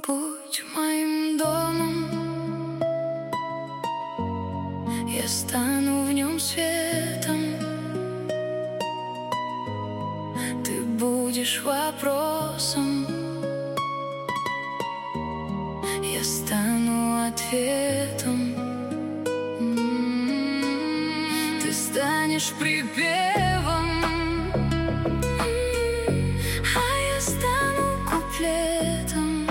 Будь моим домом, я стану в нем светом. Ты будешь вопросом, я стану ответом. Ты станешь припевом, а я стану куплетом.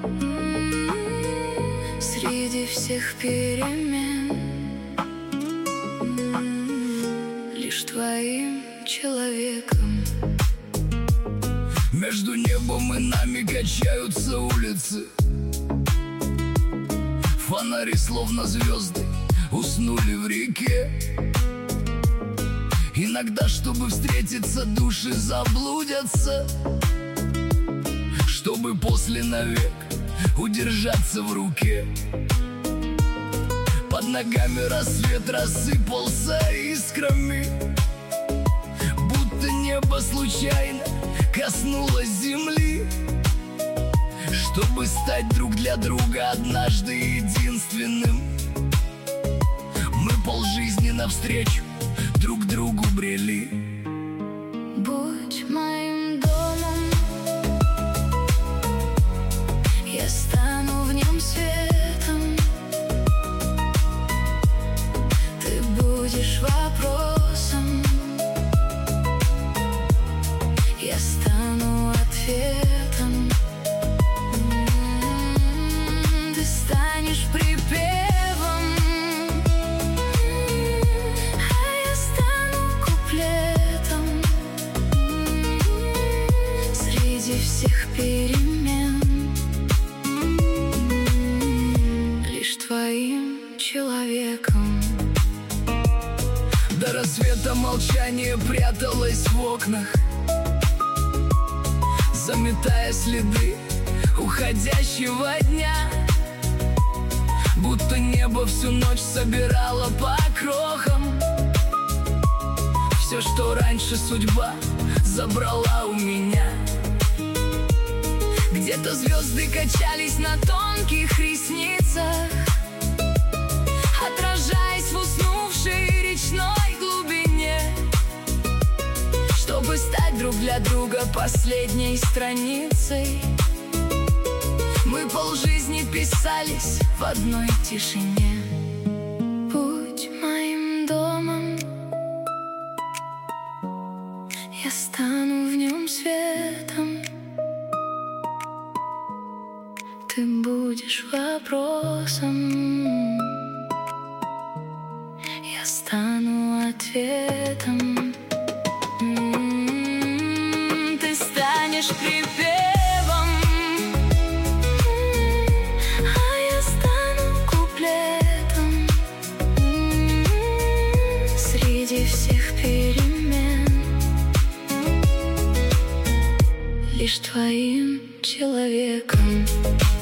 Среди всех перемен лишь твоим человеком. Между небом и нами качаются улицы. Фонари, словно звезды, уснули в реке. Иногда, чтобы встретиться, души заблудятся, чтобы после навек удержаться в руке. Под ногами рассвет рассыпался искрами, будто небо случайно коснулось земли, чтобы стать друг для друга однажды единственным. Мы полжизни навстречу друг другу брели. Будь моим домом, я стану в нем светом. Ты будешь вопросом, я стану ответом. Ты станешь припевом, а я стану куплетом. Среди всех перемен лишь твоим человеком. До рассвета молчание пряталось в окнах, заметая следы уходящего дня. Будто небо всю ночь собирало по крохам все, что раньше судьба забрала у меня. Где-то звезды качались на тонких ресницах, отражаясь в уснувшей речной глубине, чтобы стать друг для друга последней страницей. Мы полжизни писались в одной тишине. Будь моим домом, я стану в нем светом. Ты будешь вопросом, я стану ответом. Ты станешь припевом, а я стану куплетом. Среди всех перемен лишь твоим человеком.